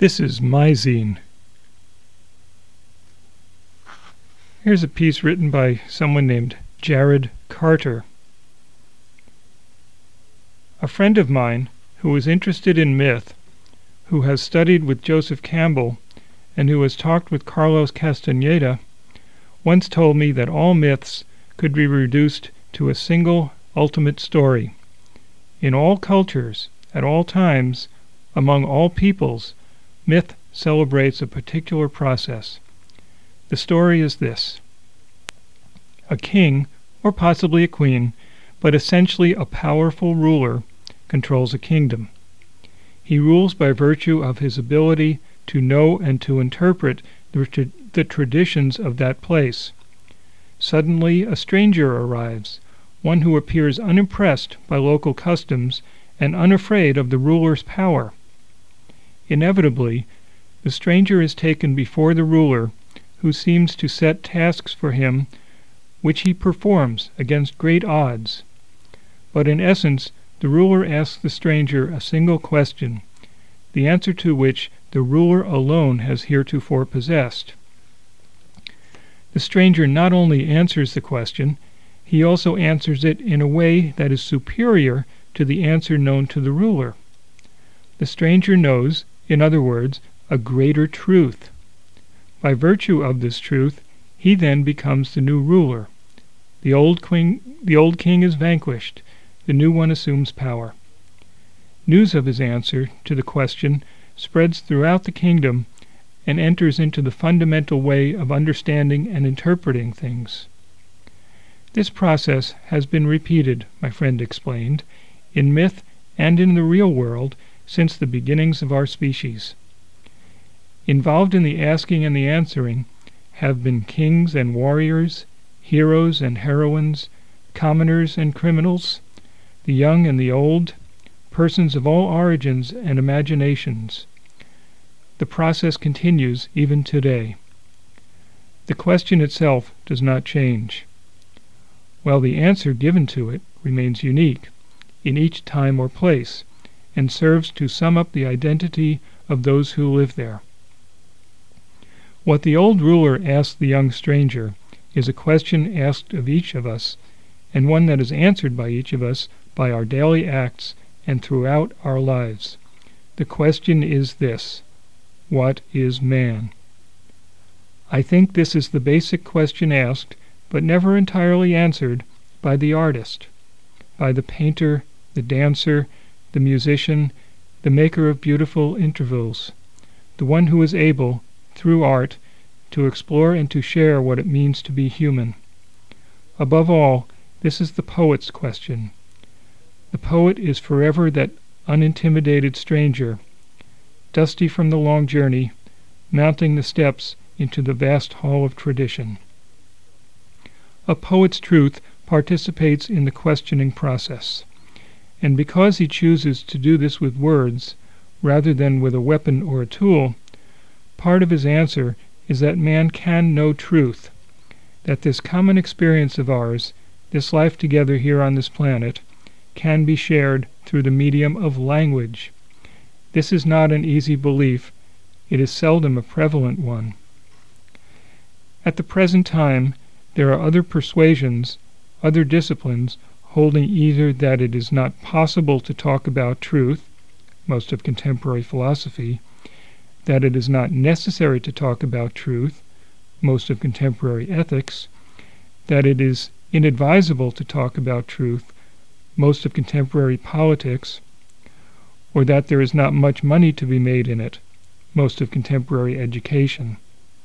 This is my zine. Here's a piece written by someone named Jared Carter. A friend of mine who was interested in myth, who has studied with Joseph Campbell, and who has talked with Carlos Castaneda, once told me that all myths could be reduced to a single ultimate story. In all cultures, at all times, among all peoples, myth celebrates a particular process. The story is this. A king, or possibly a queen, but essentially a powerful ruler, controls a kingdom. He rules by virtue of his ability to know and to interpret the traditions of that place. Suddenly a stranger arrives, one who appears unimpressed by local customs and unafraid of the ruler's power. Inevitably, the stranger is taken before the ruler, who seems to set tasks for him which he performs against great odds. But in essence, the ruler asks the stranger a single question, the answer to which the ruler alone has heretofore possessed. The stranger not only answers the question, he also answers it in a way that is superior to the answer known to the ruler. The stranger knows, in other words, a greater truth. By virtue of this truth, he then becomes the new ruler. The old king is vanquished. The new one assumes power. News of his answer to the question spreads throughout the kingdom and enters into the fundamental way of understanding and interpreting things. This process has been repeated, my friend explained, in myth and in the real world since the beginnings of our species. Involved in the asking and the answering have been kings and warriors, heroes and heroines, commoners and criminals, the young and the old, persons of all origins and imaginations. The process continues even today. The question itself does not change, while the answer given to it remains unique in each time or place, and serves to sum up the identity of those who live there. What the old ruler asked the young stranger is a question asked of each of us, and one that is answered by each of us by our daily acts and throughout our lives. The question is this: what is man? I think this is the basic question asked, but never entirely answered, by the artist, by the painter, the dancer, the musician, the maker of beautiful intervals, the one who is able, through art, to explore and to share what it means to be human. Above all, this is the poet's question. The poet is forever that unintimidated stranger, dusty from the long journey, mounting the steps into the vast hall of tradition. A poet's truth participates in the questioning process, and because he chooses to do this with words, rather than with a weapon or a tool, part of his answer is that man can know truth, that this common experience of ours, this life together here on this planet, can be shared through the medium of language. This is not an easy belief. It is seldom a prevalent one. At the present time, there are other persuasions, other disciplines, holding either that it is not possible to talk about truth, most of contemporary philosophy, that it is not necessary to talk about truth, most of contemporary ethics, that it is inadvisable to talk about truth, most of contemporary politics, or that there is not much money to be made in it, most of contemporary education.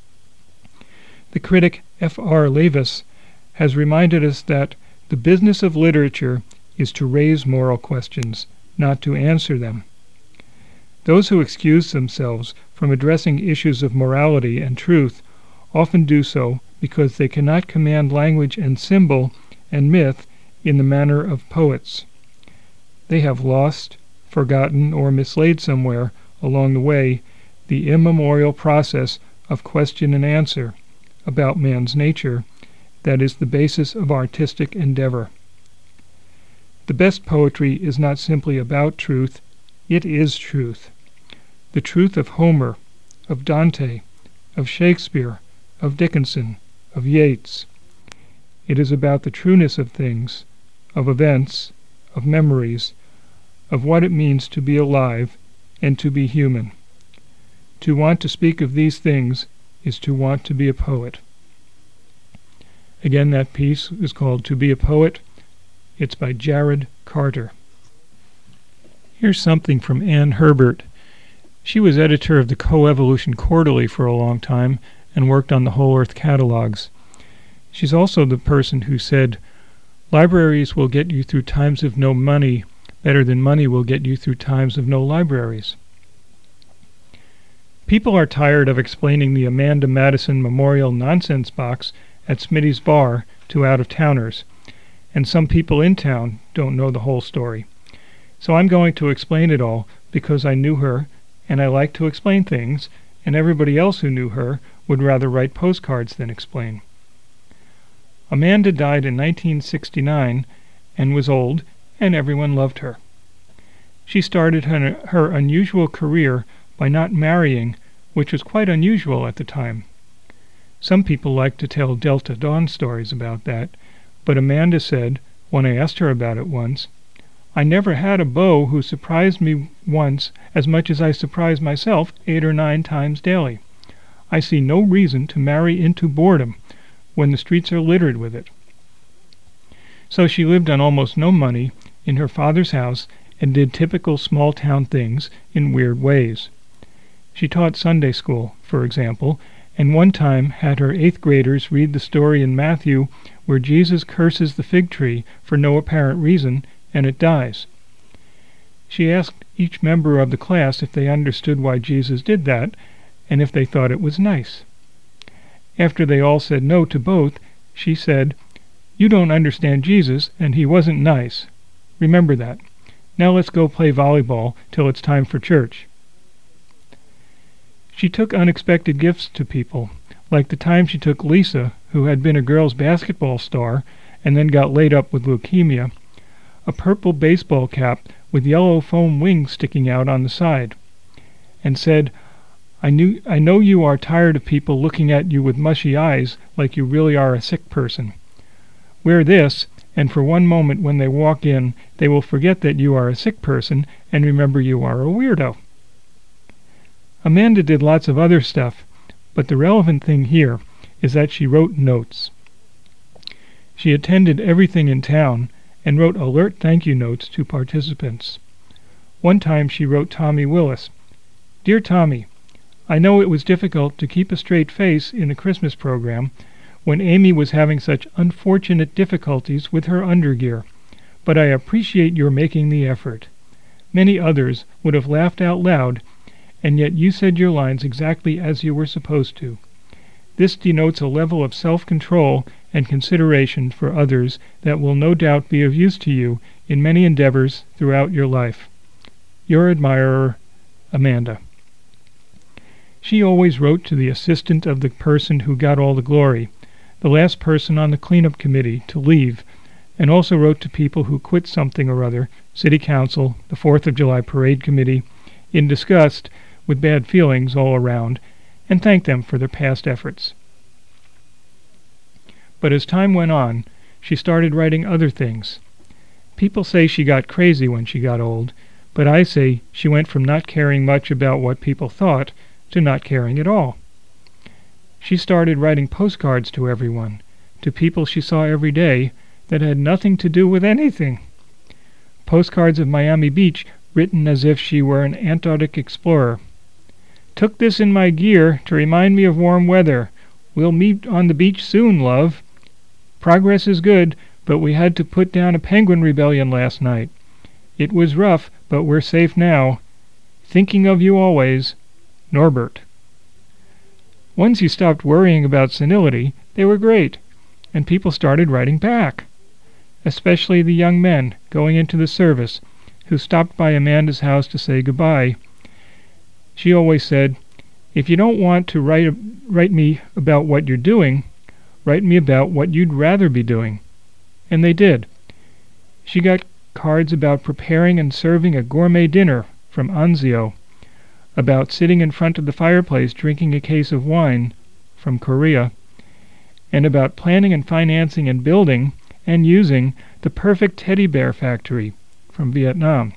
The critic F.R. Leavis has reminded us that the business of literature is to raise moral questions, not to answer them. Those who excuse themselves from addressing issues of morality and truth often do so because they cannot command language and symbol and myth in the manner of poets. They have lost, forgotten, or mislaid somewhere along the way the immemorial process of question and answer about man's nature that is the basis of artistic endeavor. The best poetry is not simply about truth, it is truth. the truth of Homer, of Dante, of Shakespeare, of Dickinson, of Yeats. It is about the trueness of things, of events, of memories, of what it means to be alive and to be human. To want to speak of these things is to want to be a poet. Again, that piece is called To Be a Poet. It's by Jared Carter. Here's something from Ann Herbert. She was editor of the Coevolution Quarterly for a long time and worked on the Whole Earth catalogs. She's also the person who said, "Libraries will get you through times of no money better than money will get you through times of no libraries." People are tired of explaining the Amanda Madison Memorial Nonsense Box at Smitty's Bar to out-of-towners, and some people in town don't know the whole story. So I'm going to explain it all because I knew her, and I like to explain things, and everybody else who knew her would rather write postcards than explain. Amanda died in 1969 and was old, and everyone loved her. She started her unusual career by not marrying, which was quite unusual at the time. Some people like to tell Delta Dawn stories about that, but Amanda said, when I asked her about it once, "I never had a beau who surprised me once as much as I surprise myself 8 or 9 times daily. I see no reason to marry into boredom when the streets are littered with it." So she lived on almost no money in her father's house and did typical small-town things in weird ways. She taught Sunday school, for example, and one time had her 8th graders read the story in Matthew where Jesus curses the fig tree for no apparent reason, and it dies. She asked each member of the class if they understood why Jesus did that, and if they thought it was nice. After they all said no to both, she said, "You don't understand Jesus, and he wasn't nice. Remember that. Now let's go play volleyball till it's time for church." She took unexpected gifts to people, like the time she took Lisa, who had been a girls' basketball star and then got laid up with leukemia, a purple baseball cap with yellow foam wings sticking out on the side, and said, I know you are tired of people looking at you with mushy eyes like you really are a sick person. Wear this, and for one moment when they walk in, they will forget that you are a sick person and remember you are a weirdo." Amanda did lots of other stuff, but the relevant thing here is that she wrote notes. She attended everything in town and wrote alert thank you notes to participants. One time she wrote Tommy Willis, "Dear Tommy, I know it was difficult to keep a straight face in the Christmas program when Amy was having such unfortunate difficulties with her undergear, but I appreciate your making the effort. Many others would have laughed out loud, and yet you said your lines exactly as you were supposed to. This denotes a level of self-control and consideration for others that will no doubt be of use to you in many endeavors throughout your life. Your admirer, Amanda." She always wrote to the assistant of the person who got all the glory, the last person on the cleanup committee to leave, and also wrote to people who quit something or other, City Council, the 4th of July Parade Committee, in disgust, with bad feelings all around, and thanked them for their past efforts. But as time went on, she started writing other things. People say she got crazy when she got old, but I say she went from not caring much about what people thought to not caring at all. She started writing postcards to everyone, to people she saw every day, that had nothing to do with anything. Postcards of Miami Beach written as if she were an Antarctic explorer. "Took this in my gear to remind me of warm weather. We'll meet on the beach soon, love. Progress is good, but we had to put down a penguin rebellion last night. It was rough, but we're safe now. Thinking of you always, Norbert." Once you stopped worrying about senility, they were great, and people started writing back, especially the young men going into the service who stopped by Amanda's house to say goodbye. She always said, "If you don't want to write me about what you're doing, write me about what you'd rather be doing." And they did. She got cards about preparing and serving a gourmet dinner from Anzio, about sitting in front of the fireplace drinking a case of wine from Korea, and about planning and financing and building and using the perfect teddy bear factory from Vietnam.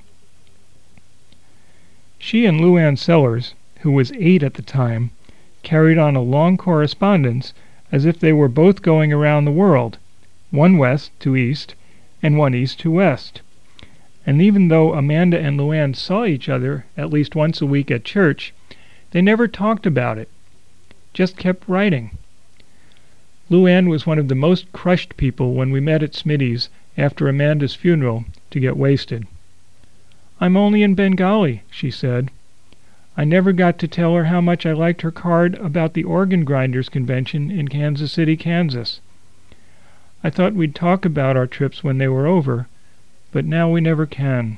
She and Luann Sellers, who was 8 at the time, carried on a long correspondence as if they were both going around the world, one west to east and one east to west. And even though Amanda and Luann saw each other at least once a week at church, they never talked about it, just kept writing. Luann was one of the most crushed people when we met at Smitty's after Amanda's funeral to get wasted. "I'm only in Bengali," she said. I never got to tell her how much I liked her card about the organ grinders convention in Kansas City, Kansas. I thought we'd talk about our trips when they were over, but now we never can.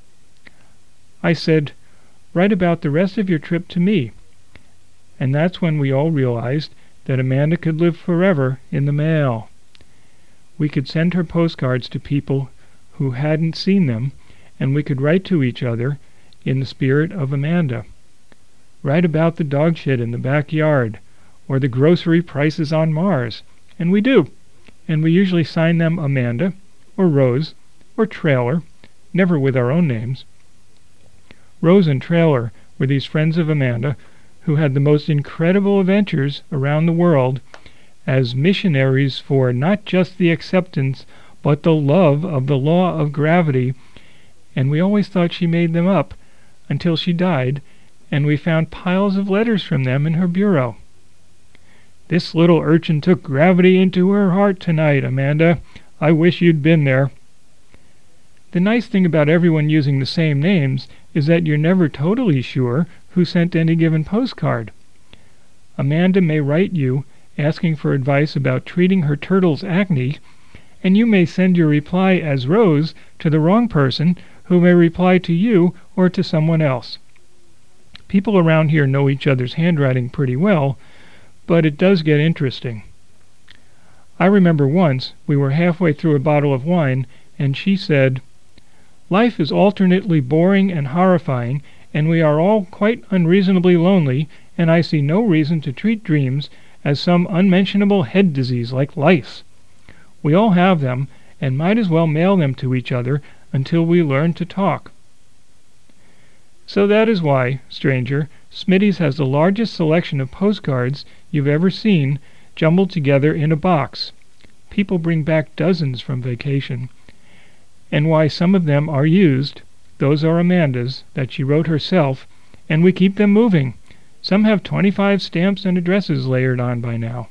I said, "Write about the rest of your trip to me." And that's when we all realized that Amanda could live forever in the mail. We could send her postcards to people who hadn't seen them, and we could write to each other in the spirit of Amanda. Write about the dog shit in the backyard, or the grocery prices on Mars, and we do, and we usually sign them Amanda, or Rose, or Trailer, never with our own names. Rose and Trailer were these friends of Amanda who had the most incredible adventures around the world as missionaries for not just the acceptance but the love of the law of gravity, and we always thought she made them up until she died, and we found piles of letters from them in her bureau. "This little urchin took gravity into her heart tonight, Amanda. I wish you'd been there." The nice thing about everyone using the same names is that you're never totally sure who sent any given postcard. Amanda may write you asking for advice about treating her turtle's acne, and you may send your reply as Rose to the wrong person who may reply to you or to someone else. People around here know each other's handwriting pretty well, but it does get interesting. I remember once we were halfway through a bottle of wine, and she said, "Life is alternately boring and horrifying, and we are all quite unreasonably lonely, and I see no reason to treat dreams as some unmentionable head disease like lice. We all have them, and might as well mail them to each other until we learn to talk." So that is why, stranger, Smitty's has the largest selection of postcards you've ever seen jumbled together in a box. People bring back dozens from vacation. And why some of them are used, those are Amanda's, that she wrote herself, and we keep them moving. Some have 25 stamps and addresses layered on by now.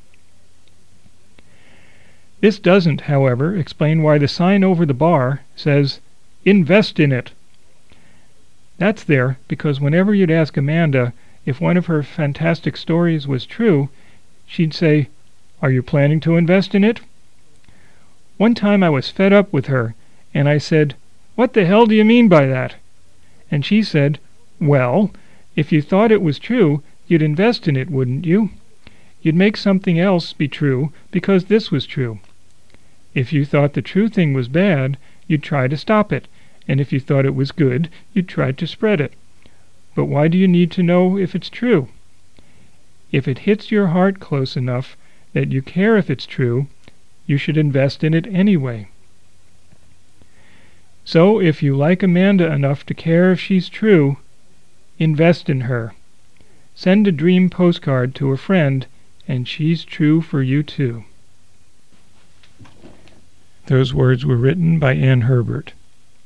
This doesn't, however, explain why the sign over the bar says, "Invest in it." That's there because whenever you'd ask Amanda if one of her fantastic stories was true, she'd say, "Are you planning to invest in it?" One time I was fed up with her, and I said, "What the hell do you mean by that?" And she said, "Well, if you thought it was true, you'd invest in it, wouldn't you? You'd make something else be true because this was true. If you thought the true thing was bad, you'd try to stop it, and if you thought it was good, you'd try to spread it. But why do you need to know if it's true? If it hits your heart close enough that you care if it's true, you should invest in it anyway. So if you like Amanda enough to care if she's true, invest in her. Send a dream postcard to a friend, and she's true for you too." Those words were written by Ann Herbert.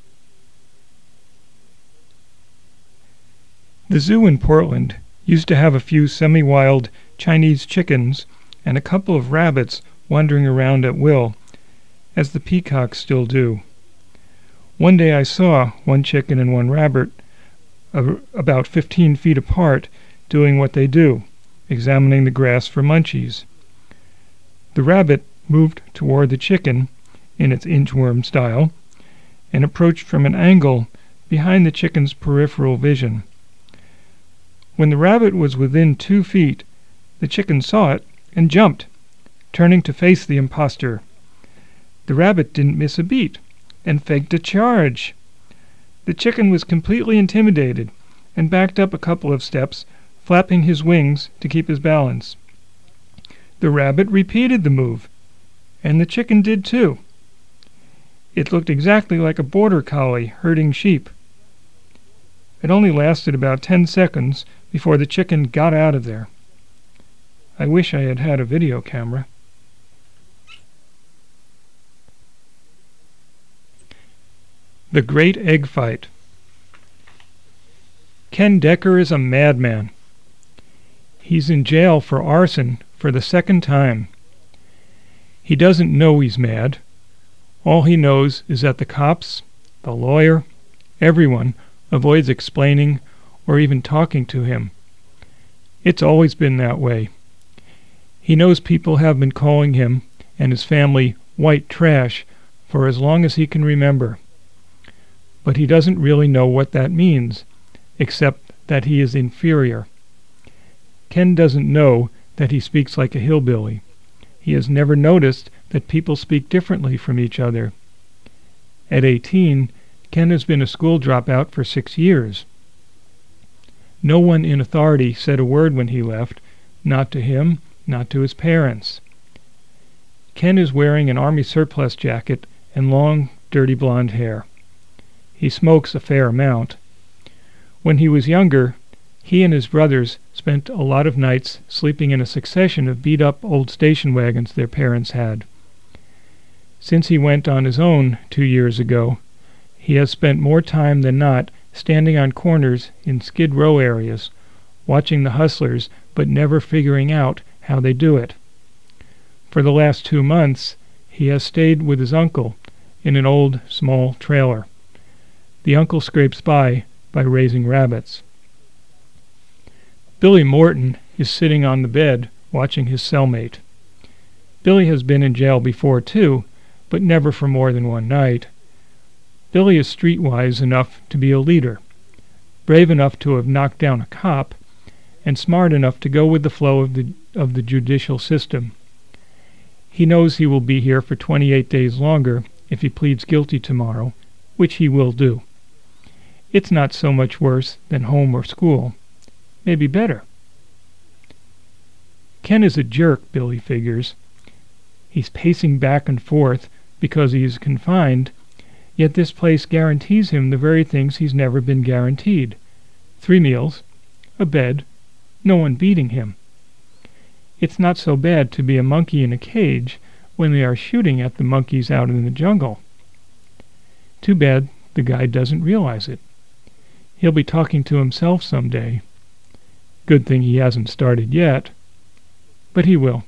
The zoo in Portland used to have a few semi-wild Chinese chickens and a couple of rabbits wandering around at will, as the peacocks still do. One day I saw one chicken and one rabbit about 15 feet apart doing what they do, examining the grass for munchies. The rabbit moved toward the chicken in its inchworm style and approached from an angle behind the chicken's peripheral vision. When the rabbit was within 2 feet, the chicken saw it and jumped, turning to face the impostor. The rabbit didn't miss a beat and faked a charge. The chicken was completely intimidated and backed up a couple of steps, flapping his wings to keep his balance. The rabbit repeated the move, and the chicken did too. It looked exactly like a border collie herding sheep. It only lasted about 10 seconds before the chicken got out of there. I wish I had had a video camera. The Great Egg Fight. Ken Decker is a madman. He's in jail for arson for the second time. He doesn't know he's mad. All he knows is that the cops, the lawyer, everyone avoids explaining or even talking to him. It's always been that way. He knows people have been calling him and his family white trash for as long as he can remember. But he doesn't really know what that means, except that he is inferior. Ken doesn't know that he speaks like a hillbilly. He has never noticed that people speak differently from each other. At 18, Ken has been a school dropout for 6 years. No one in authority said a word when he left, not to him, not to his parents. Ken is wearing an Army surplus jacket and long, dirty blonde hair. He smokes a fair amount. When he was younger, he and his brothers spent a lot of nights sleeping in a succession of beat-up old station wagons their parents had. Since he went on his own 2 years ago, he has spent more time than not standing on corners in Skid Row areas, watching the hustlers but never figuring out how they do it. For the last 2 months, he has stayed with his uncle in an old, small trailer. The uncle scrapes by raising rabbits. Billy Morton is sitting on the bed watching his cellmate. Billy has been in jail before too, but never for more than one night. Billy is streetwise enough to be a leader, brave enough to have knocked down a cop, and smart enough to go with the flow of the judicial system. He knows he will be here for 28 days longer if he pleads guilty tomorrow, which he will do. It's not so much worse than home or school. Maybe better. Ken is a jerk, Billy figures. He's pacing back and forth because he is confined, yet this place guarantees him the very things he's never been guaranteed. 3 meals, a bed, no one beating him. It's not so bad to be a monkey in a cage when they are shooting at the monkeys out in the jungle. Too bad the guy doesn't realize it. He'll be talking to himself someday. Good thing he hasn't started yet. But he will.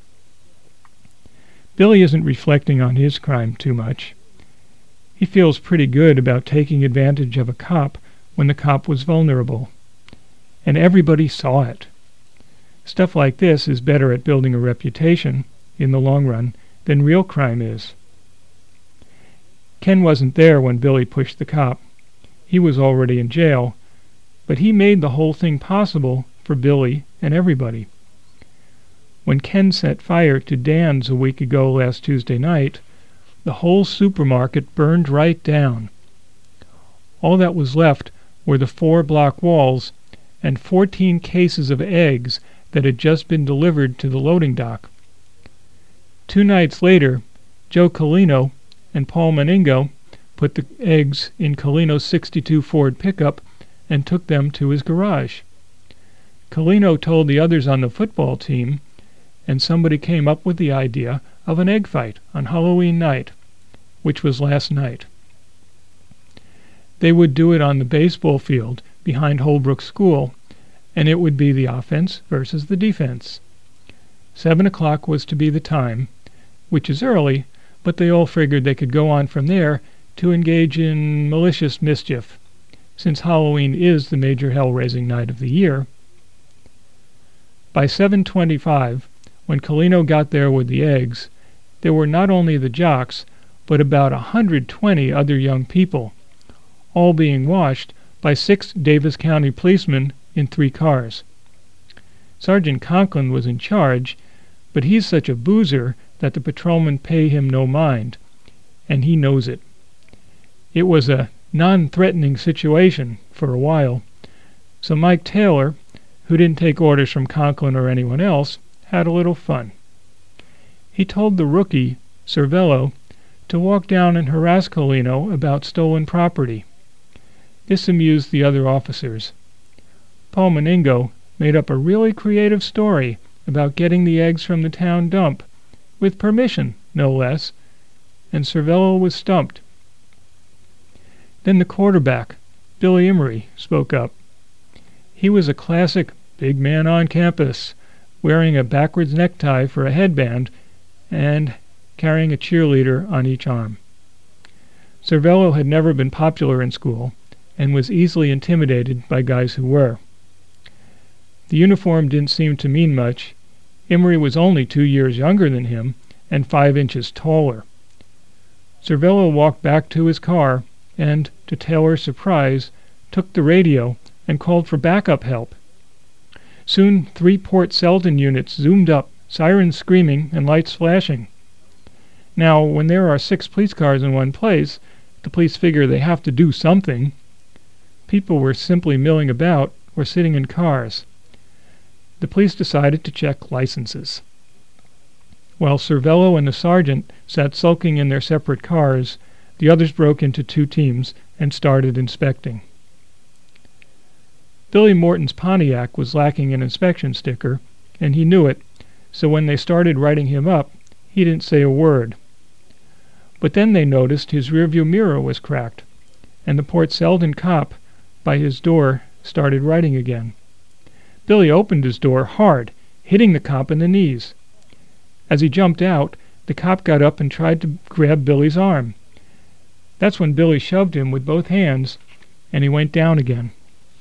Billy isn't reflecting on his crime too much. He feels pretty good about taking advantage of a cop when the cop was vulnerable. And everybody saw it. Stuff like this is better at building a reputation, in the long run, than real crime is. Ken wasn't there when Billy pushed the cop. He was already in jail, but he made the whole thing possible for Billy and everybody. When Ken set fire to Dan's a week ago last Tuesday night, the whole supermarket burned right down. All that was left were the 4 block walls and 14 cases of eggs that had just been delivered to the loading dock. 2 nights later, Joe Colino and Paul Meningo put the eggs in Colino's '62 Ford pickup and took them to his garage. Colino told the others on the football team, and somebody came up with the idea of an egg fight on Halloween night, which was last night. They would do it on the baseball field behind Holbrook School, and it would be the offense versus the defense. 7 o'clock was to be the time, which is early, but they all figured they could go on from there to engage in malicious mischief, since Halloween is the major hell-raising night of the year. By 7:25, when Colino got there with the eggs, there were not only the jocks, but about 120 other young people, all being washed by 6 Davis County policemen in 3 cars. Sergeant Conklin was in charge, but he's such a boozer that the patrolmen pay him no mind, and he knows it. It was a non-threatening situation for a while, So Mike Taylor, who didn't take orders from Conklin or anyone else, had a little fun. He told the rookie, Cervello, to walk down and harass Colino about stolen property. This amused the other officers. Paul Meningo made up a really creative story about getting the eggs from the town dump, with permission, no less, and Cervello was stumped. Then the quarterback, Billy Emery, spoke up. He was a classic big man on campus, wearing a backwards necktie for a headband and carrying a cheerleader on each arm. Cervello had never been popular in school and was easily intimidated by guys who were. The uniform didn't seem to mean much. Emery was only 2 years younger than him and 5 inches taller. Cervello walked back to his car and, to Taylor's surprise, took the radio and called for backup help. Soon 3 Port Selden units zoomed up, sirens screaming and lights flashing. Now, when there are 6 police cars in one place, the police figure they have to do something. People were simply milling about or sitting in cars. The police decided to check licenses. While Cervello and the sergeant sat sulking in their separate cars, the others broke into 2 teams and started inspecting. Billy Morton's Pontiac was lacking an inspection sticker, and he knew it, so when they started writing him up, he didn't say a word. But then they noticed his rearview mirror was cracked, and the Port Selden cop by his door started writing again. Billy opened his door hard, hitting the cop in the knees. As he jumped out, the cop got up and tried to grab Billy's arm. That's when Billy shoved him with both hands, and he went down again.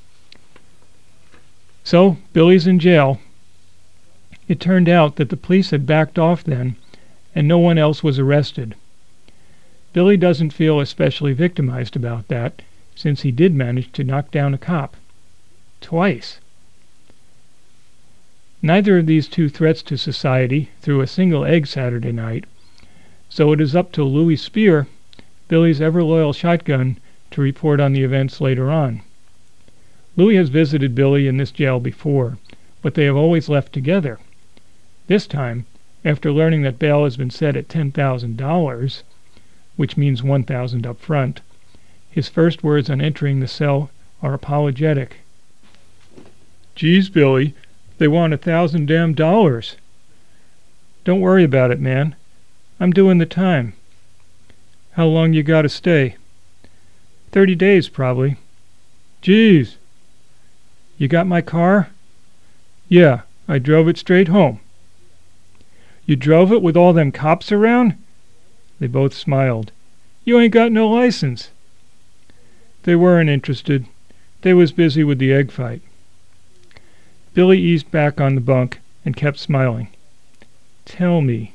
So, Billy's in jail. It turned out that the police had backed off then, and no one else was arrested. Billy doesn't feel especially victimized about that, since he did manage to knock down a cop. Twice. Neither of these 2 threats to society threw a single egg Saturday night, so it is up to Louis Spear, Billy's ever-loyal shotgun, to report on the events later on. Louis has visited Billy in this jail before, but they have always left together. This time, after learning that bail has been set at $10,000, which means $1,000 up front, his first words on entering the cell are apologetic. "Geez, Billy, they want $1,000 damn dollars." "Don't worry about it, man. I'm doing the time." "How long you gotta stay?" 30 days, probably." "Geez." "You got my car?" "Yeah, I drove it straight home." "You drove it with all them cops around?" They both smiled. "You ain't got no license." They weren't interested. They was busy with the egg fight. Billy eased back on the bunk and kept smiling. "Tell me."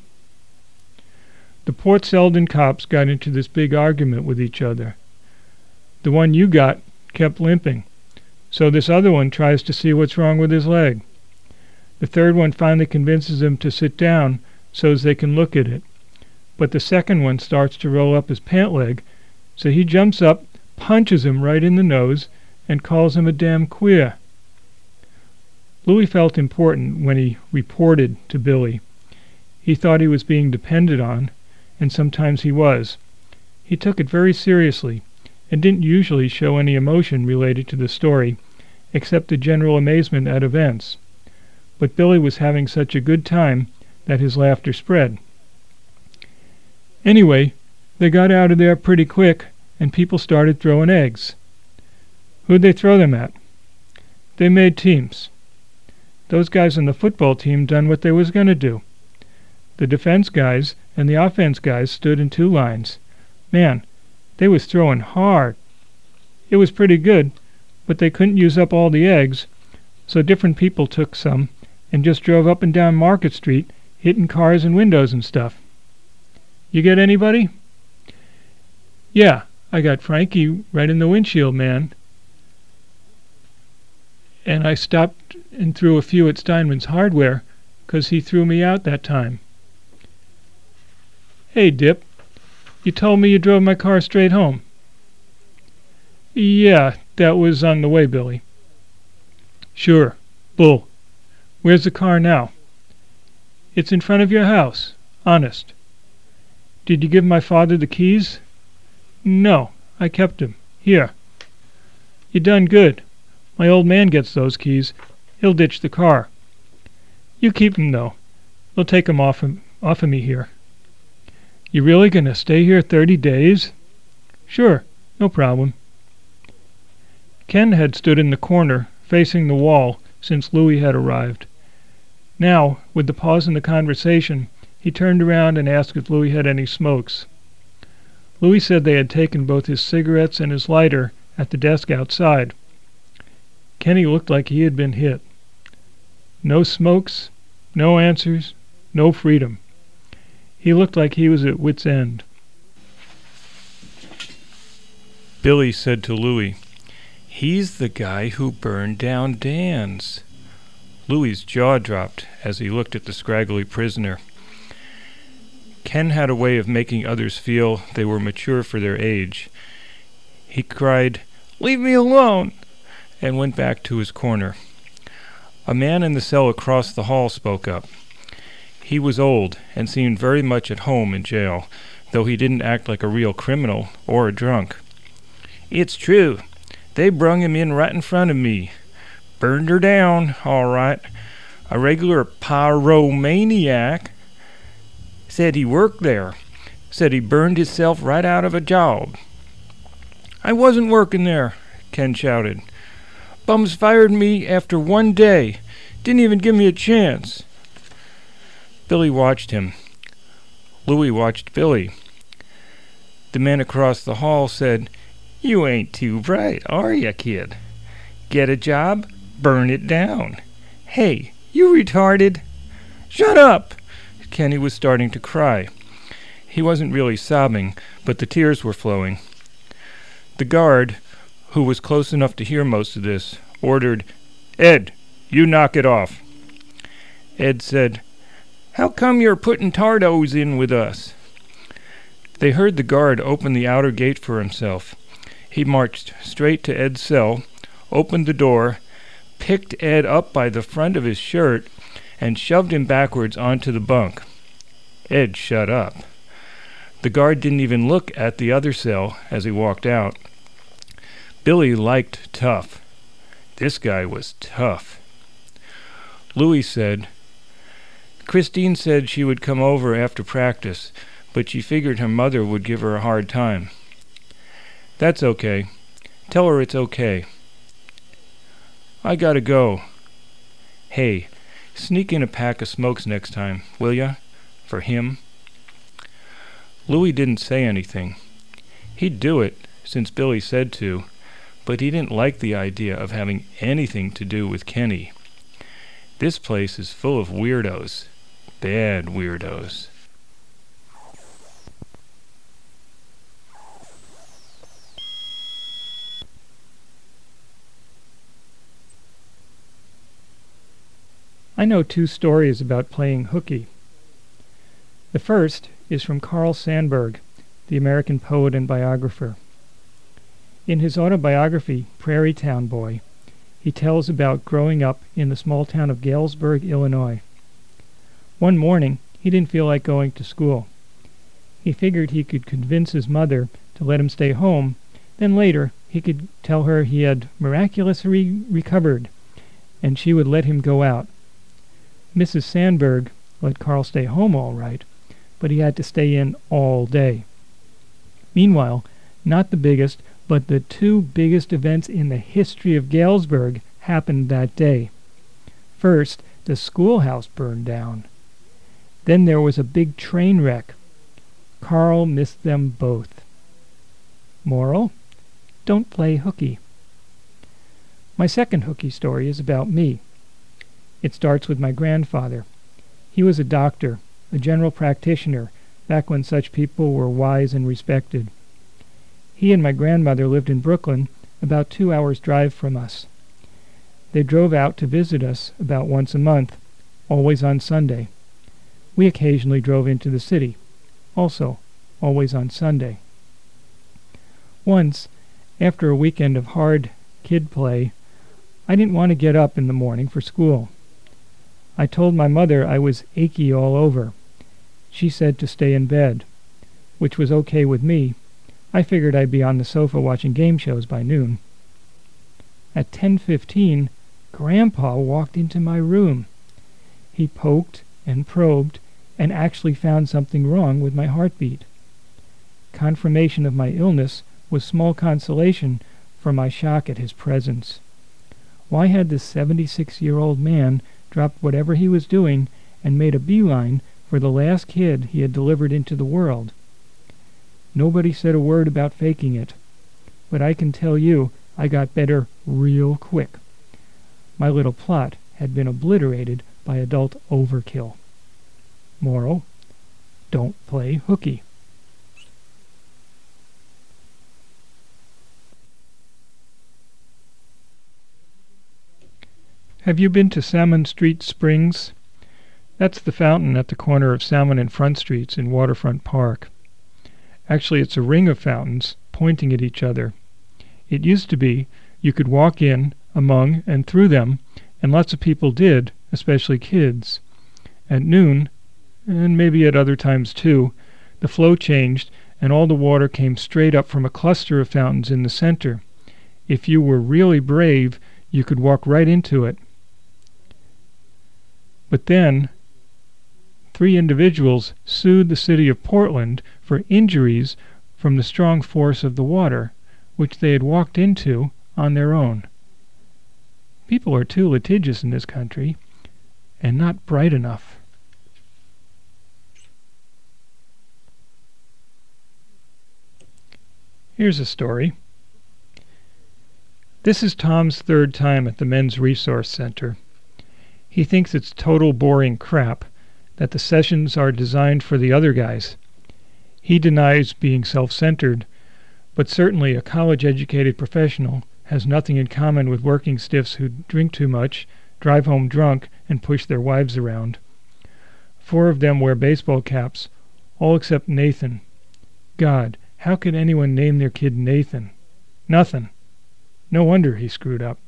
The Port Selden cops got into this big argument with each other. The one you got kept limping, so this other one tries to see what's wrong with his leg. The third one finally convinces him to sit down so as they can look at it. But the second one starts to roll up his pant leg, so he jumps up, punches him right in the nose, and calls him a damn queer. Louis felt important when he reported to Billy. He thought he was being depended on, and sometimes he was. He took it very seriously, and didn't usually show any emotion related to the story, except a general amazement at events. But Billy was having such a good time that his laughter spread. Anyway, they got out of there pretty quick, and people started throwing eggs. Who'd they throw them at? They made teams. Those guys on the football team done what they was going to do. The defense guys and the offense guys stood in 2 lines. Man, they was throwing hard. It was pretty good, but they couldn't use up all the eggs, so different people took some and just drove up and down Market Street, hitting cars and windows and stuff. You get anybody? Yeah, I got Frankie right in the windshield, man. And I stopped and threw a few at Steinman's Hardware, 'cause he threw me out that time. Hey, Dip, you told me you drove my car straight home. Yeah, that was on the way, Billy. Sure. Bull. Where's the car now? It's in front of your house. Honest. Did you give my father the keys? No, I kept 'em. Here. You done good. My old man gets those keys. He'll ditch the car. You keep 'em, though. They'll take 'em off of me here. You really gonna stay here 30 days? Sure, no problem. Ken had stood in the corner, facing the wall, since Louis had arrived. Now, with the pause in the conversation, he turned around and asked if Louis had any smokes. Louis said they had taken both his cigarettes and his lighter at the desk outside. Kenny looked like he had been hit. No smokes, no answers, no freedom. He looked like he was at wit's end. Billy said to Louis, "He's the guy who burned down Dan's." Louis's jaw dropped as he looked at the scraggly prisoner. Ken had a way of making others feel they were mature for their age. He cried, "Leave me alone!" and went back to his corner. A man in the cell across the hall spoke up. He was old and seemed very much at home in jail, though he didn't act like a real criminal or a drunk. "It's true. They brung him in right in front of me. Burned her down, all right. A regular pyromaniac. Said he worked there. Said he burned himself right out of a job." "I wasn't working there," Ken shouted. "Bums fired me after 1 day. Didn't even give me a chance." Billy watched him. Louis watched Billy. The man across the hall said, "You ain't too bright, are ya, kid? Get a job? Burn it down. Hey, you retarded." "Shut up!" Kenny was starting to cry. He wasn't really sobbing, but the tears were flowing. The guard, who was close enough to hear most of this, ordered, "Ed, you knock it off." Ed said, "How come you're putting Tardos in with us?" They heard the guard open the outer gate for himself. He marched straight to Ed's cell, opened the door, picked Ed up by the front of his shirt, and shoved him backwards onto the bunk. Ed shut up. The guard didn't even look at the other cell as he walked out. Billy liked tough. This guy was tough. Louis said, "Christine said she would come over after practice, but she figured her mother would give her a hard time." "That's okay. Tell her it's okay." "I gotta go." "Hey, sneak in a pack of smokes next time, will ya? For him." Louis didn't say anything. He'd do it, since Billy said to, but he didn't like the idea of having anything to do with Kenny. This place is full of weirdos. Bad weirdos. I know 2 stories about playing hooky. The first is from Carl Sandburg, the American poet and biographer. In his autobiography, Prairie Town Boy, he tells about growing up in the small town of Galesburg, Illinois. One morning, he didn't feel like going to school. He figured he could convince his mother to let him stay home, then later he could tell her he had miraculously recovered, and she would let him go out. Mrs. Sandburg let Carl stay home all right, but he had to stay in all day. Meanwhile, not the biggest, but the 2 biggest events in the history of Galesburg happened that day. First, the schoolhouse burned down. Then there was a big train wreck. Carl missed them both. Moral: don't play hooky. My second hooky story is about me. It starts with my grandfather. He was a doctor, a general practitioner, back when such people were wise and respected. He and my grandmother lived in Brooklyn, about 2 hours' drive from us. They drove out to visit us about once a month, always on Sunday. We occasionally drove into the city, also always on Sunday. Once, after a weekend of hard kid play, I didn't want to get up in the morning for school. I told my mother I was achy all over. She said to stay in bed, which was okay with me. I figured I'd be on the sofa watching game shows by noon. At 10:15, Grandpa walked into my room. He poked and probed and actually found something wrong with my heartbeat. Confirmation of my illness was small consolation for my shock at his presence. Why had this 76-year-old man dropped whatever he was doing and made a beeline for the last kid he had delivered into the world? Nobody said a word about faking it, but I can tell you I got better real quick. My little plot had been obliterated by adult overkill. Moral: don't play hooky. Have you been to Salmon Street Springs? That's the fountain at the corner of Salmon and Front Streets in Waterfront Park. Actually, it's a ring of fountains pointing at each other. It used to be you could walk in, among, and through them, and lots of people did, especially kids. At noon, and maybe at other times too, the flow changed and all the water came straight up from a cluster of fountains in the center. If you were really brave, you could walk right into it. But then, 3 individuals sued the city of Portland for injuries from the strong force of the water, which they had walked into on their own. People are too litigious in this country, and not bright enough. Here's a story. This is Tom's 3rd time at the Men's Resource Center. He thinks it's total boring crap, that the sessions are designed for the other guys. He denies being self-centered, but certainly a college-educated professional has nothing in common with working stiffs who drink too much, drive home drunk, and push their wives around. 4 of them wear baseball caps, all except Nathan. God, how could anyone name their kid Nathan? Nothing. No wonder he screwed up.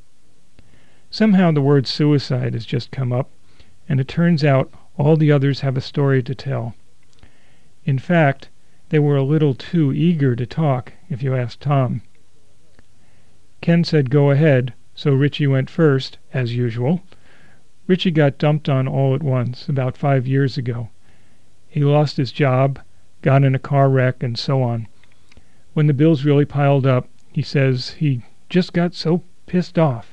Somehow the word suicide has just come up, and it turns out all the others have a story to tell. In fact, they were a little too eager to talk, if you ask Tom. Ken said go ahead, so Richie went first, as usual. Richie got dumped on all at once, about 5 years ago. He lost his job, got in a car wreck, and so on. When the bills really piled up, he says he just got so pissed off.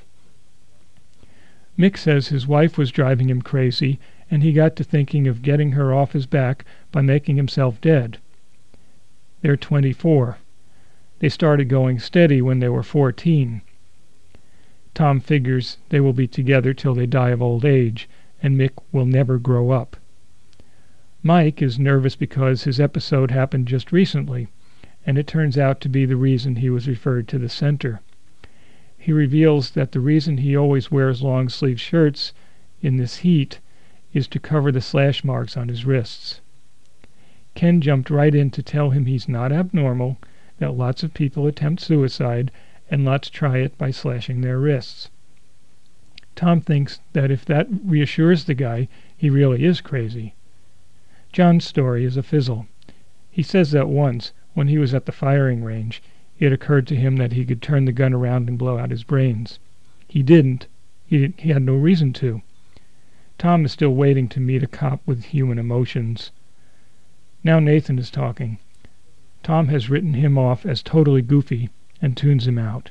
Mick says his wife was driving him crazy, and he got to thinking of getting her off his back by making himself dead. They're 24. They started going steady when they were 14. Tom figures they will be together till they die of old age, and Mick will never grow up. Mike is nervous because his episode happened just recently, and it turns out to be the reason he was referred to the center. He reveals that the reason he always wears long-sleeve shirts in this heat is to cover the slash marks on his wrists. Ken jumped right in to tell him he's not abnormal, that lots of people attempt suicide, and lots try it by slashing their wrists. Tom thinks that if that reassures the guy, he really is crazy. John's story is a fizzle. He says that once, when he was at the firing range, it occurred to him that he could turn the gun around and blow out his brains. He didn't. He had no reason to. Tom is still waiting to meet a cop with human emotions. Now Nathan is talking. Tom has written him off as totally goofy and tunes him out.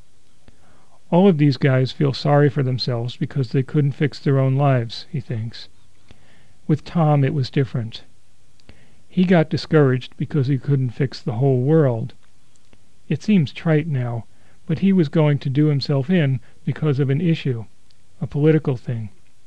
All of these guys feel sorry for themselves because they couldn't fix their own lives, he thinks. With Tom it was different. He got discouraged because he couldn't fix the whole world. It seems trite now, but he was going to do himself in because of an issue, a political thing.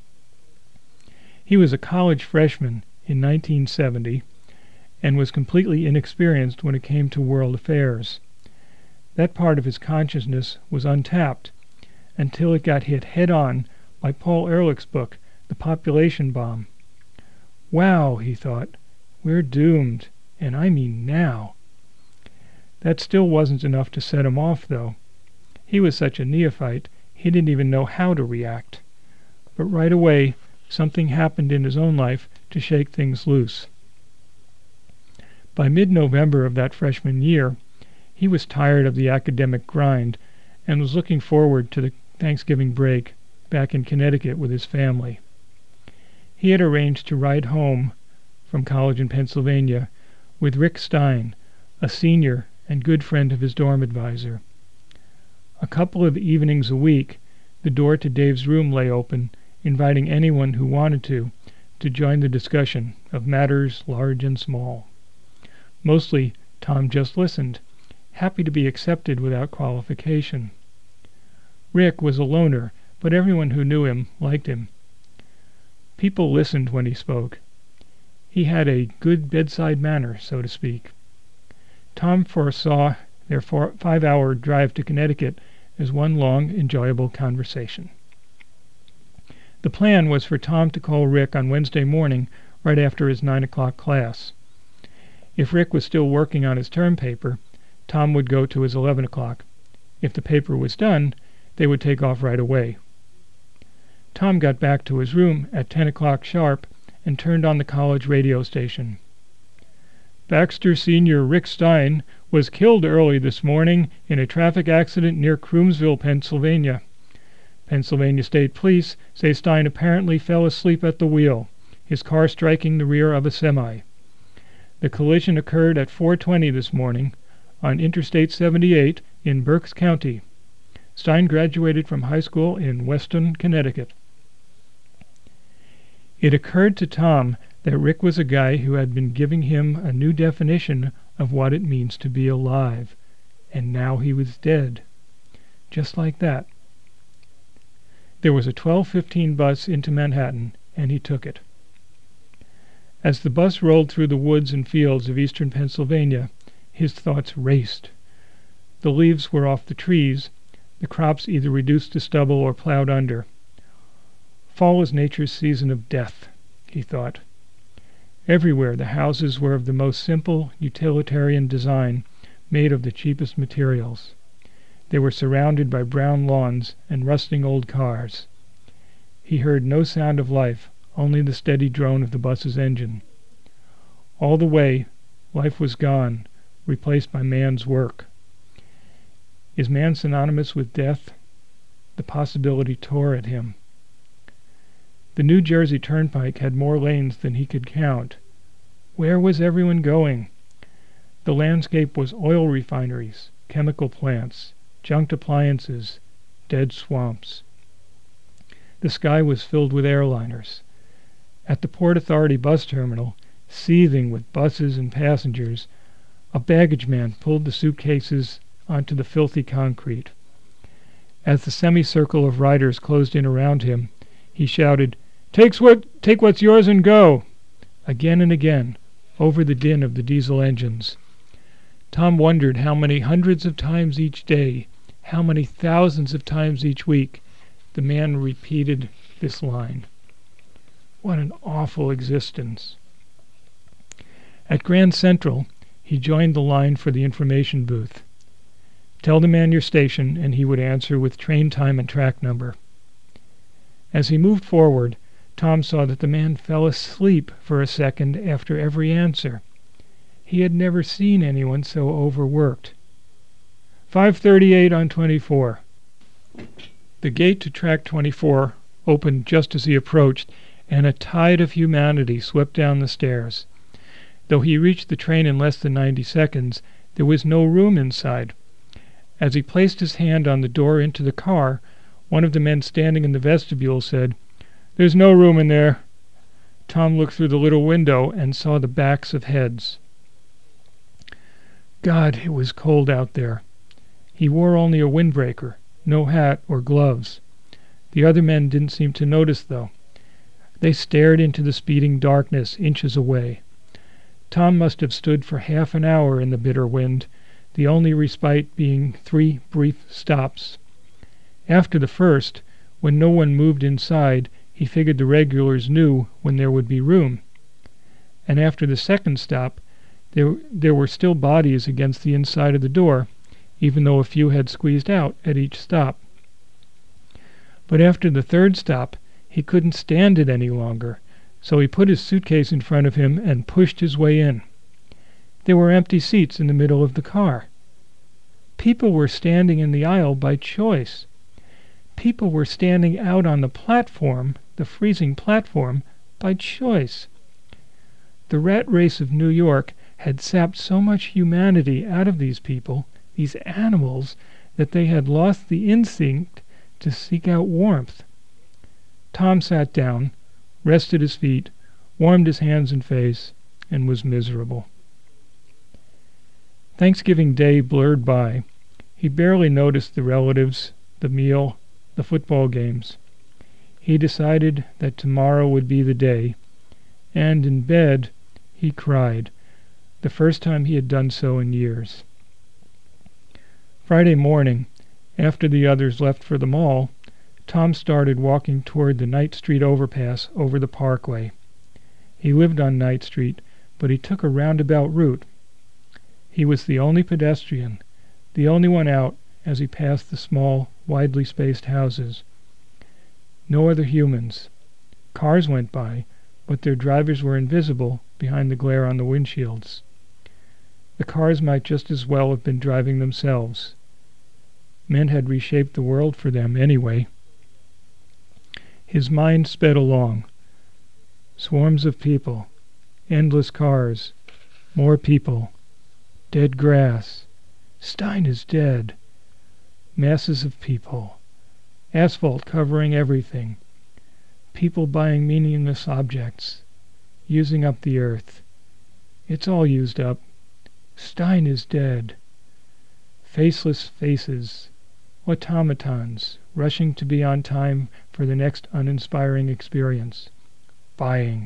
He was a college freshman in 1970 and was completely inexperienced when it came to world affairs. That part of his consciousness was untapped until it got hit head-on by Paul Ehrlich's book, The Population Bomb. Wow, he thought, we're doomed, and I mean now. That still wasn't enough to set him off, though. He was such a neophyte, He didn't even know how to react. But right away, something happened in his own life to shake things loose. By mid-November of that freshman year, he was tired of the academic grind and was looking forward to the Thanksgiving break back in Connecticut with his family. He had arranged to ride home from college in Pennsylvania with Rick Stein, a senior and good friend of his dorm advisor. A couple of evenings a week, the door to Dave's room lay open, inviting anyone who wanted to join the discussion of matters large and small. Mostly, Tom just listened, happy to be accepted without qualification. Rick was a loner, but everyone who knew him liked him. People listened when he spoke. He had a good bedside manner, so to speak. Tom foresaw their 5-hour drive to Connecticut as one long, enjoyable conversation. The plan was for Tom to call Rick on Wednesday morning right after his 9 o'clock class. If Rick was still working on his term paper, Tom would go to his 11 o'clock. If the paper was done, they would take off right away. Tom got back to his room at 10 o'clock sharp and turned on the college radio station. Baxter Sr. Rick Stein was killed early this morning in a traffic accident near Croomsville, Pennsylvania. Pennsylvania State Police say Stein apparently fell asleep at the wheel, his car striking the rear of a semi. The collision occurred at 4:20 this morning on Interstate 78 in Berks County. Stein graduated from high school in Weston, Connecticut. It occurred to Tom that Rick was a guy who had been giving him a new definition of what it means to be alive, and now he was dead. Just like that. There was a 12:15 bus into Manhattan, and he took it. As the bus rolled through the woods and fields of eastern Pennsylvania, his thoughts raced. The leaves were off the trees, the crops either reduced to stubble or plowed under. Fall was nature's season of death, he thought. Everywhere the houses were of the most simple, utilitarian design, made of the cheapest materials. They were surrounded by brown lawns and rusting old cars. He heard no sound of life, only the steady drone of the bus's engine. All the way, life was gone, replaced by man's work. Is man synonymous with death? The possibility tore at him. The New Jersey Turnpike had more lanes than he could count. Where was everyone going? The landscape was oil refineries, chemical plants, junked appliances, dead swamps. The sky was filled with airliners. At the Port Authority bus terminal, seething with buses and passengers, a baggage man pulled the suitcases onto the filthy concrete. As the semicircle of riders closed in around him, he shouted, Take what's yours and go!" again and again, over the din of the diesel engines. Tom wondered how many hundreds of times each day, how many thousands of times each week, the man repeated this line. What an awful existence. At Grand Central, he joined the line for the information booth. Tell the man your station, and he would answer with train time and track number. As he moved forward, Tom saw that the man fell asleep for a second after every answer. He had never seen anyone so overworked. 5:38 on 24. The gate to track 24 opened just as he approached, and a tide of humanity swept down the stairs. Though he reached the train in less than 90 seconds, there was no room inside. As he placed his hand on the door into the car, one of the men standing in the vestibule said, "There's no room in there." Tom looked through the little window and saw the backs of heads. God, it was cold out there. He wore only a windbreaker, no hat or gloves. The other men didn't seem to notice, though. They stared into the speeding darkness inches away. Tom must have stood for half an hour in the bitter wind, the only respite being 3 brief stops. After the first, when no one moved inside, he figured the regulars knew when there would be room. And after the second stop, there were still bodies against the inside of the door, even though a few had squeezed out at each stop. But after the third stop, he couldn't stand it any longer, so he put his suitcase in front of him and pushed his way in. There were empty seats in the middle of the car. People were standing in the aisle by choice. People were standing out on the platform, the freezing platform, by choice. The rat race of New York had sapped so much humanity out of these people, these animals, that they had lost the instinct to seek out warmth. Tom sat down, rested his feet, warmed his hands and face, and was miserable. Thanksgiving Day blurred by. He barely noticed the relatives, the meal, the football games. He decided that tomorrow would be the day, and in bed he cried, the first time he had done so in years. Friday morning, after the others left for the mall, Tom started walking toward the Knight Street overpass over the Parkway. He lived on Knight Street, but he took a roundabout route. He was the only pedestrian, the only one out as he passed the small, widely spaced houses. No other humans. Cars went by, but their drivers were invisible behind the glare on the windshields. The cars might just as well have been driving themselves. Men had reshaped the world for them anyway. His mind sped along. Swarms of people, endless cars, more people, dead grass. Stein is dead. Masses of people. Asphalt covering everything. People buying meaningless objects. Using up the earth. It's all used up. Stein is dead. Faceless faces. Automatons, rushing to be on time for the next uninspiring experience. Buying.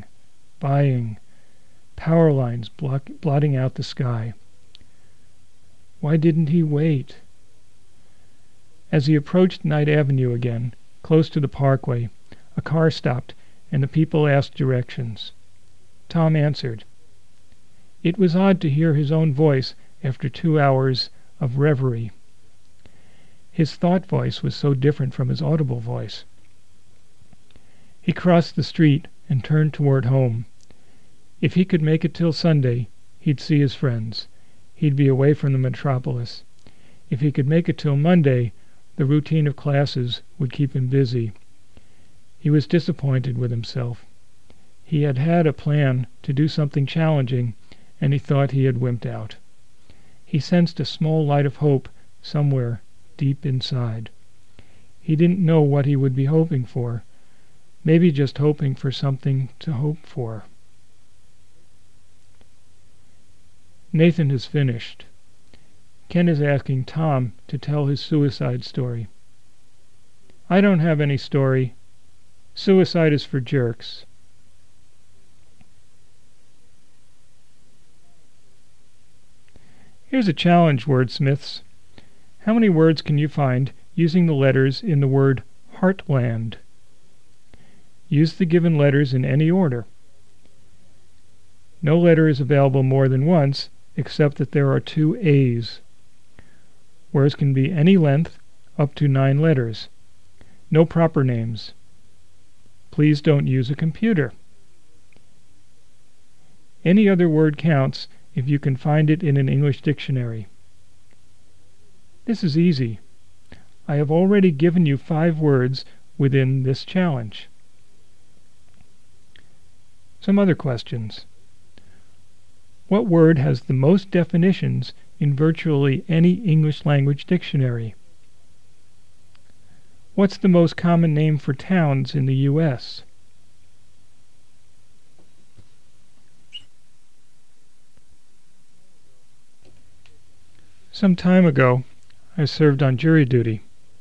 Power lines blotting out the sky. Why didn't he wait? As he approached Knight Avenue again, close to the Parkway, a car stopped, and the people asked directions. Tom answered. It was odd to hear his own voice after 2 hours of reverie. His thought voice was so different from his audible voice. He crossed the street and turned toward home. If he could make it till Sunday, he'd see his friends. He'd be away from the metropolis. If he could make it till Monday, the routine of classes would keep him busy. He was disappointed with himself. He had had a plan to do something challenging, and he thought he had wimped out. He sensed a small light of hope somewhere deep inside. He didn't know what he would be hoping for. Maybe just hoping for something to hope for. Nathan has finished. Ken is asking Tom to tell his suicide story. I don't have any story. Suicide is for jerks. Here's a challenge, wordsmiths. How many words can you find using the letters in the word heartland? Use the given letters in any order. No letter is available more than once, except that there are 2 A's. Words can be any length, up to 9 letters. No proper names. Please don't use a computer. Any other word counts if you can find it in an English dictionary. This is easy. I have already given you 5 words within this challenge. Some other questions. What word has the most definitions in virtually any English language dictionary? What's the most common name for towns in the U.S.? Some time ago, I served on jury duty.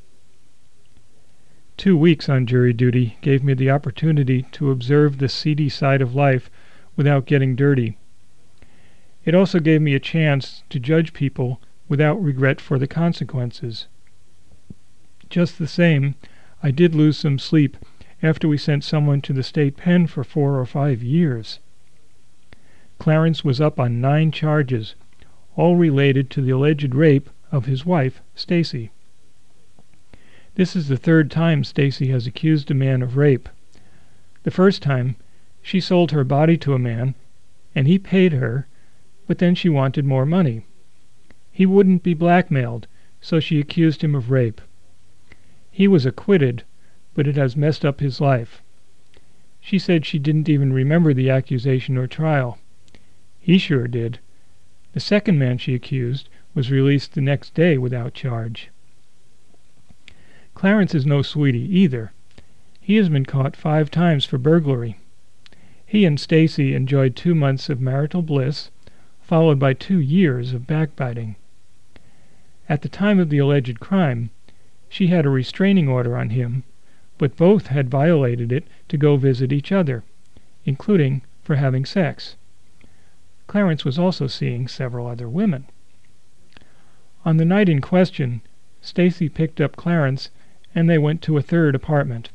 2 weeks on jury duty gave me the opportunity to observe the seedy side of life without getting dirty. It also gave me a chance to judge people without regret for the consequences. Just the same, I did lose some sleep after we sent someone to the state pen for 4 or 5 years. Clarence was up on 9 charges, all related to the alleged rape of his wife, Stacy. This is the third time Stacy has accused a man of rape. The first time, she sold her body to a man, and he paid her, but then she wanted more money. He wouldn't be blackmailed, so she accused him of rape. He was acquitted, but it has messed up his life. She said she didn't even remember the accusation or trial. He sure did. The second man she accused was released the next day without charge. Clarence is no sweetie either. He has been caught 5 times for burglary. He and Stacy enjoyed 2 months of marital bliss, followed by 2 years of backbiting. At the time of the alleged crime, she had a restraining order on him, but both had violated it to go visit each other, including for having sex. Clarence was also seeing several other women. On the night in question, Stacy picked up Clarence and they went to a third apartment.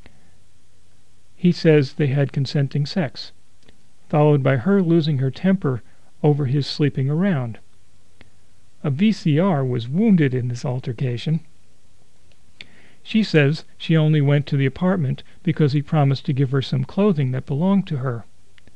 He says they had consenting sex, followed by her losing her temper over his sleeping around. A VCR was wounded in this altercation. She says she only went to the apartment because he promised to give her some clothing that belonged to her.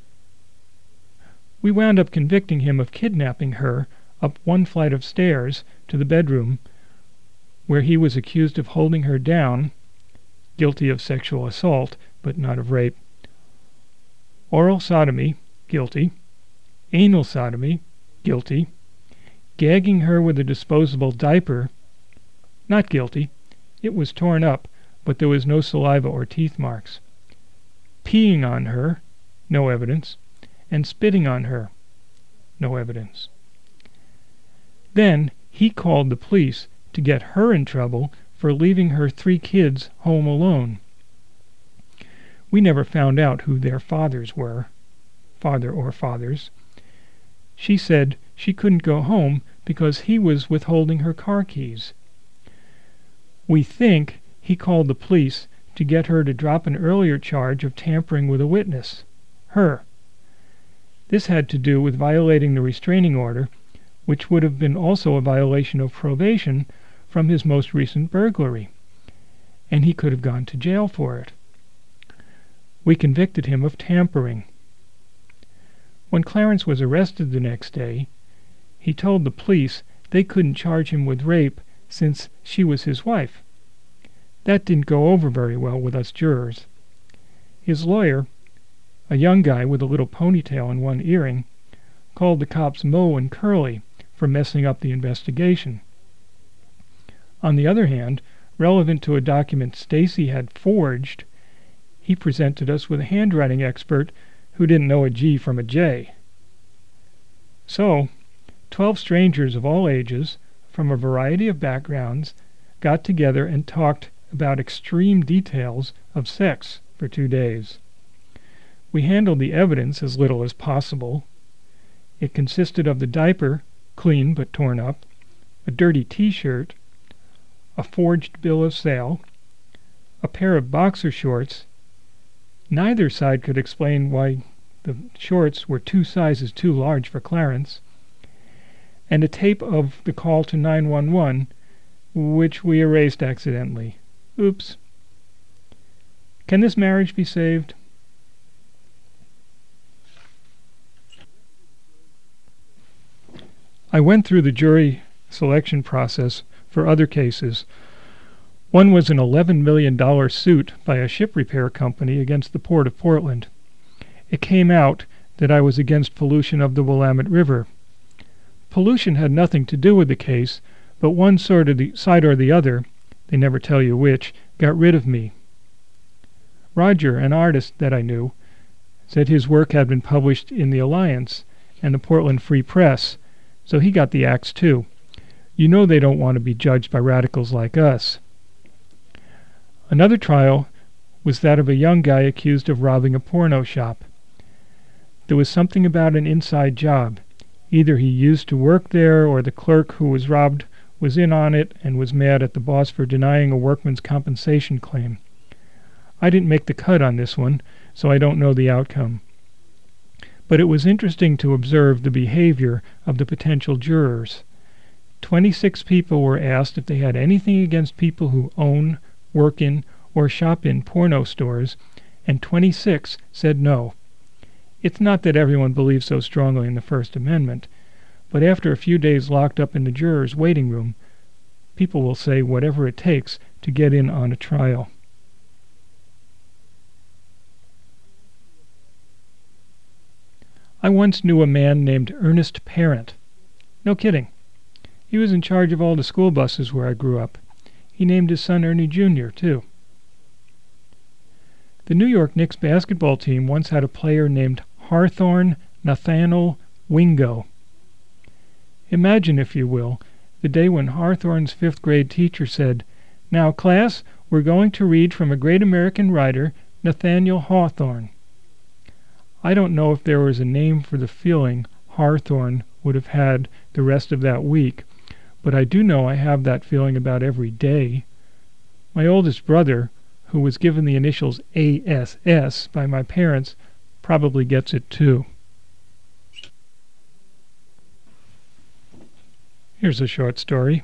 We wound up convicting him of kidnapping her up 1 flight of stairs to the bedroom, where he was accused of holding her down, guilty of sexual assault, but not of rape, oral sodomy, guilty, anal sodomy, guilty, gagging her with a disposable diaper, not guilty. It was torn up, but there was no saliva or teeth marks. Peeing on her, no evidence, and spitting on her, no evidence. Then he called the police to get her in trouble for leaving her 3 kids home alone. We never found out who their fathers were, father or fathers. She said she couldn't go home because he was withholding her car keys. We think he called the police to get her to drop an earlier charge of tampering with a witness, her. This had to do with violating the restraining order, which would have been also a violation of probation from his most recent burglary, and he could have gone to jail for it. We convicted him of tampering. When Clarence was arrested the next day, he told the police they couldn't charge him with rape since she was his wife. That didn't go over very well with us jurors. His lawyer, a young guy with a little ponytail and 1 earring, called the cops Moe and Curly for messing up the investigation. On the other hand, relevant to a document Stacy had forged, he presented us with a handwriting expert who didn't know a G from a J. So, 12 strangers of all ages, from a variety of backgrounds, got together and talked about extreme details of sex for 2 days. We handled the evidence as little as possible. It consisted of the diaper, clean but torn up, a dirty T-shirt, a forged bill of sale, a pair of boxer shorts. Neither side could explain why the shorts were 2 sizes too large for Clarence, and a tape of the call to 911, which we erased accidentally. Oops. Can this marriage be saved? I went through the jury selection process for other cases. One was an $11 million suit by a ship repair company against the Port of Portland. It came out that I was against pollution of the Willamette River. Pollution had nothing to do with the case, but one side or the other, they never tell you which, got rid of me. Roger, an artist that I knew, said his work had been published in the Alliance and the Portland Free Press, so he got the axe too. You know they don't want to be judged by radicals like us. Another trial was that of a young guy accused of robbing a porno shop. There was something about an inside job. Either he used to work there, or the clerk who was robbed was in on it and was mad at the boss for denying a workman's compensation claim. I didn't make the cut on this one, so I don't know the outcome. But it was interesting to observe the behavior of the potential jurors. 26 people were asked if they had anything against people who own, work in, or shop in porno stores, and 26 said no. It's not that everyone believes so strongly in the First Amendment, but after a few days locked up in the jurors' waiting room, people will say whatever it takes to get in on a trial. I once knew a man named Ernest Parent. No kidding. He was in charge of all the school buses where I grew up. He named his son Ernie Jr., too. The New York Knicks basketball team once had a player named Hawthorne Nathaniel Wingo. Imagine, if you will, the day when Hawthorne's fifth-grade teacher said, "Now, class, we're going to read from a great American writer, Nathaniel Hawthorne." I don't know if there was a name for the feeling Hawthorne would have had the rest of that week, but I do know I have that feeling about every day. My oldest brother, who was given the initials ASS by my parents, probably gets it too. Here's a short story.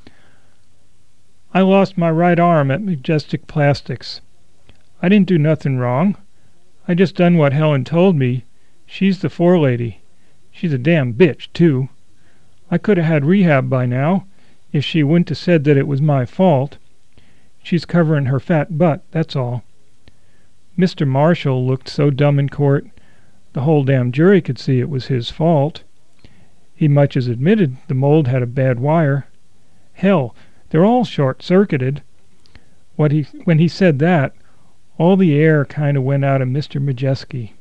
I lost my right arm at Majestic Plastics. I didn't do nothing wrong. I just done what Helen told me. She's the forelady. She's a damn bitch, too. I could have had rehab by now, if she wouldn't have said that it was my fault. She's covering her fat butt, that's all. Mr. Marshall looked so dumb in court, the whole damn jury could see it was his fault. He much as admitted the mold had a bad wire. Hell, they're all short-circuited. When he said that, all the air kind of went out of Mr. Majeski.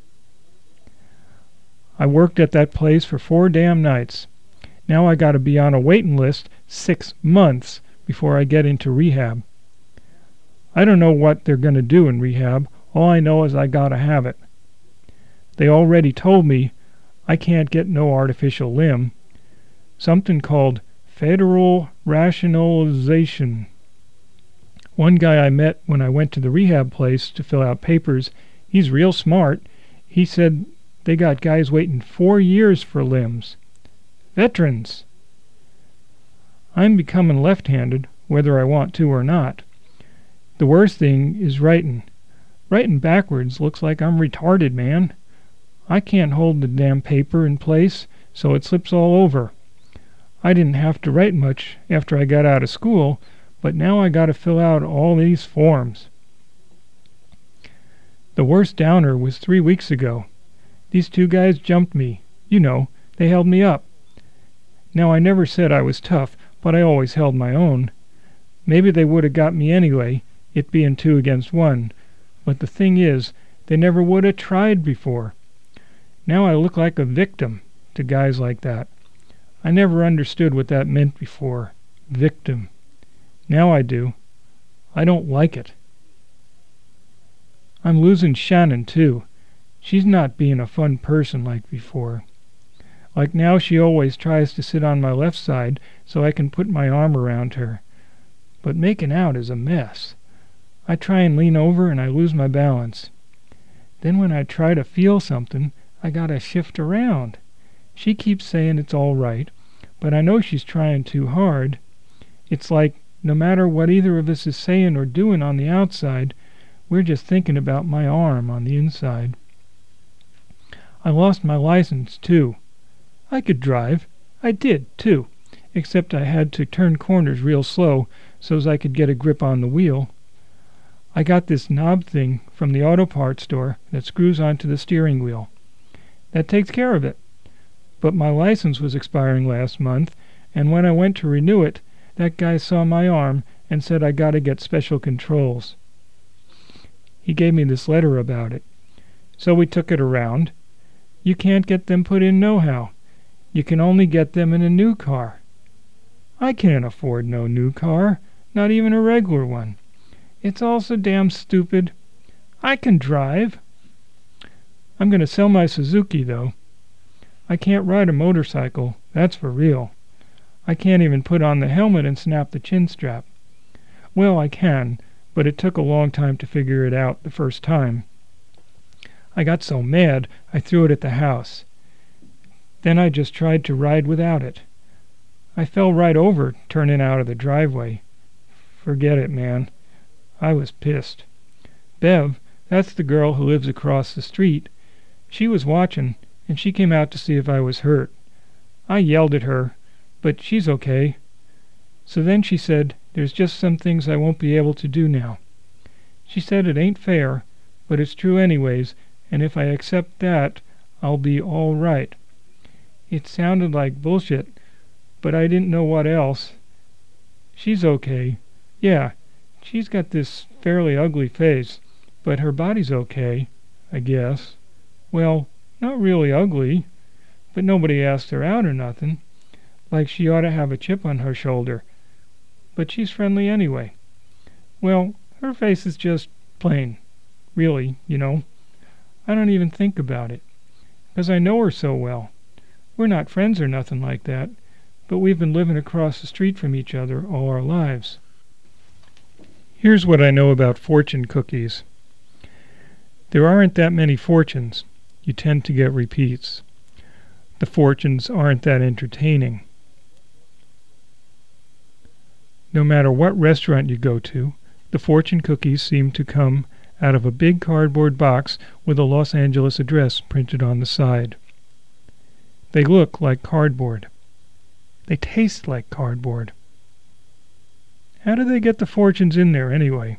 I worked at that place for 4 damn nights. Now I got to be on a waiting list 6 months before I get into rehab. I don't know what they're going to do in rehab. All I know is I got to have it. They already told me I can't get no artificial limb. Something called federal rationalization. One guy I met when I went to the rehab place to fill out papers, he's real smart. He said they got guys waiting 4 years for limbs. Veterans. I'm becoming left-handed, whether I want to or not. The worst thing is writing. Writing backwards looks like I'm retarded, man. I can't hold the damn paper in place, so it slips all over. I didn't have to write much after I got out of school, but now I got to fill out all these forms. The worst downer was 3 weeks ago. These 2 guys jumped me. You know, they held me up. Now, I never said I was tough, but I always held my own. Maybe they would have got me anyway, it being 2 against 1. But the thing is, they never would have tried before. Now I look like a victim to guys like that. I never understood what that meant before. Victim. Now I do. I don't like it. I'm losing Shannon, too. She's not being a fun person like before. Like now she always tries to sit on my left side so I can put my arm around her. But making out is a mess. I try and lean over and I lose my balance. Then when I try to feel something, I gotta shift around. She keeps saying it's all right, but I know she's trying too hard. It's like no matter what either of us is saying or doing on the outside, we're just thinking about my arm on the inside. I lost my license, too. I could drive. I did, too, except I had to turn corners real slow so's I could get a grip on the wheel. I got this knob thing from the auto parts store that screws onto the steering wheel. That takes care of it. But my license was expiring last month, and when I went to renew it, that guy saw my arm and said I got to get special controls. He gave me this letter about it. So we took it around. You can't get them put in nohow. You can only get them in a new car. I can't afford no new car, not even a regular one. It's all so damn stupid. I can drive. I'm going to sell my Suzuki, though. I can't ride a motorcycle, that's for real. I can't even put on the helmet and snap the chin strap. Well, I can, but it took a long time to figure it out the first time. I got so mad, I threw it at the house. Then I just tried to ride without it. I fell right over turning out of the driveway. Forget it, man. I was pissed. Bev, that's the girl who lives across the street. She was watching, and she came out to see if I was hurt. I yelled at her, but she's okay. So then she said, there's just some things I won't be able to do now. She said it ain't fair, but it's true anyways, and if I accept that, I'll be all right. It sounded like bullshit, but I didn't know what else. She's okay. Yeah, she's got this fairly ugly face, but her body's okay, I guess. Well, not really ugly, but nobody asked her out or nothing. Like she ought to have a chip on her shoulder. But she's friendly anyway. Well, her face is just plain. Really, you know. I don't even think about it, 'cause I know her so well. We're not friends or nothing like that, but we've been living across the street from each other all our lives. Here's what I know about fortune cookies. There aren't that many fortunes. You tend to get repeats. The fortunes aren't that entertaining. No matter what restaurant you go to, the fortune cookies seem to come out of a big cardboard box with a Los Angeles address printed on the side. They look like cardboard. They taste like cardboard. How do they get the fortunes in there anyway?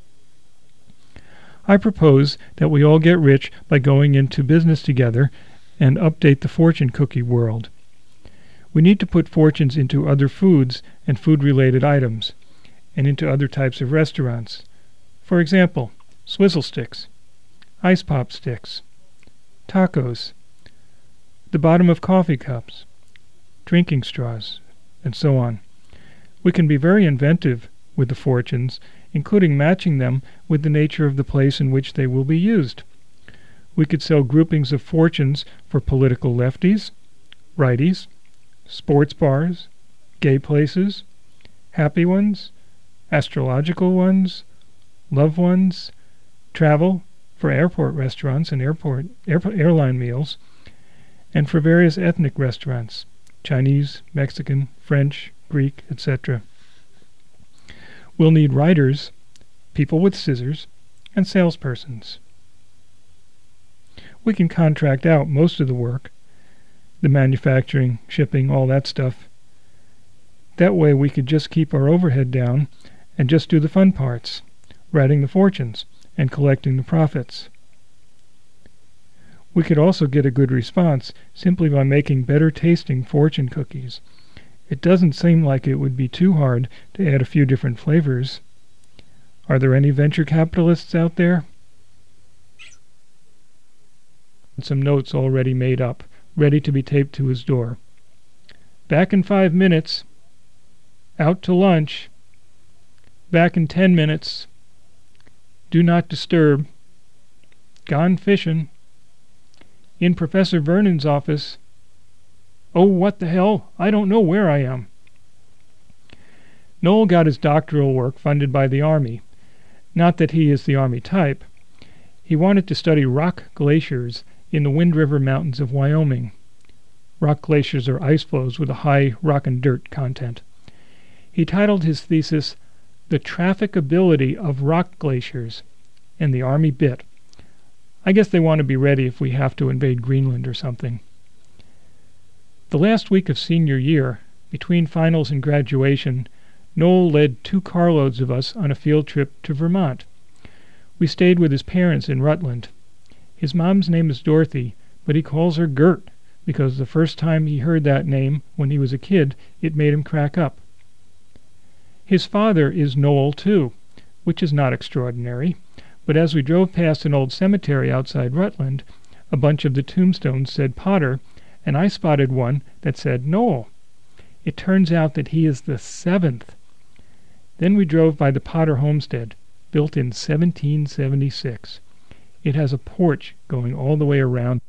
I propose that we all get rich by going into business together and update the fortune cookie world. We need to put fortunes into other foods and food-related items, and into other types of restaurants. For example, swizzle sticks, ice pop sticks, tacos, the bottom of coffee cups, drinking straws, and so on. We can be very inventive with the fortunes, including matching them with the nature of the place in which they will be used. We could sell groupings of fortunes for political lefties, righties, sports bars, gay places, happy ones, astrological ones, love ones, travel for airport restaurants and airline meals, and for various ethnic restaurants, Chinese, Mexican, French, Greek, etc. We'll need writers, people with scissors, and salespersons. We can contract out most of the work, the manufacturing, shipping, all that stuff. That way we could just keep our overhead down and just do the fun parts, writing the fortunes and collecting the profits. We could also get a good response simply by making better tasting fortune cookies. It doesn't seem like it would be too hard to add a few different flavors. Are there any venture capitalists out there? Some notes already made up, ready to be taped to his door. Back in 5 minutes. Out to lunch. Back in 10 minutes. Do not disturb. Gone fishing. In Professor Vernon's office. Oh, what the hell? I don't know where I am. Noel got his doctoral work funded by the Army. Not that he is the Army type. He wanted to study rock glaciers in the Wind River Mountains of Wyoming. Rock glaciers are ice flows with a high rock and dirt content. He titled his thesis, The Trafficability of Rock Glaciers, and the Army bit. I guess they want to be ready if we have to invade Greenland or something. The last week of senior year, between finals and graduation, Noel led 2 carloads of us on a field trip to Vermont. We stayed with his parents in Rutland. His mom's name is Dorothy, but he calls her Gert, because the first time he heard that name when he was a kid, it made him crack up. His father is Noel, too, which is not extraordinary, but as we drove past an old cemetery outside Rutland, a bunch of the tombstones said Potter, and I spotted one that said Noel. It turns out that he is the 7th. Then we drove by the Potter homestead, built in 1776. It has a porch going all the way around.